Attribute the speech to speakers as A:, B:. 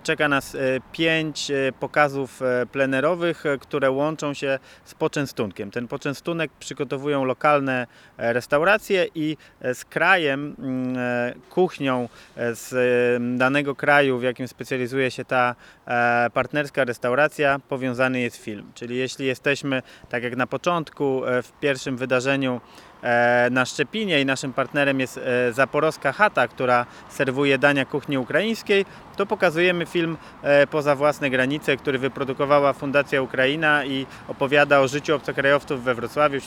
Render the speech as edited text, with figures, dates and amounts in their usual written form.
A: czeka nas 5 pokazów plenerowych, które łączą się z poczęstunkiem. Ten poczęstunek przygotowują lokalne restauracje i z krajem, kuchnią z danego kraju, w jakim specjalizuje się ta partnerska restauracja, powiązany jest film. Czyli jeśli jesteśmy, tak jak na początku, w pierwszym wydarzeniu na Szczepinie i naszym partnerem jest Zaporowska Chata, która serwuje dania kuchni ukraińskiej, to pokazujemy film Poza własne granice, który wyprodukowała Fundacja Ukraina i opowiada o życiu obcokrajowców we Wrocławiu.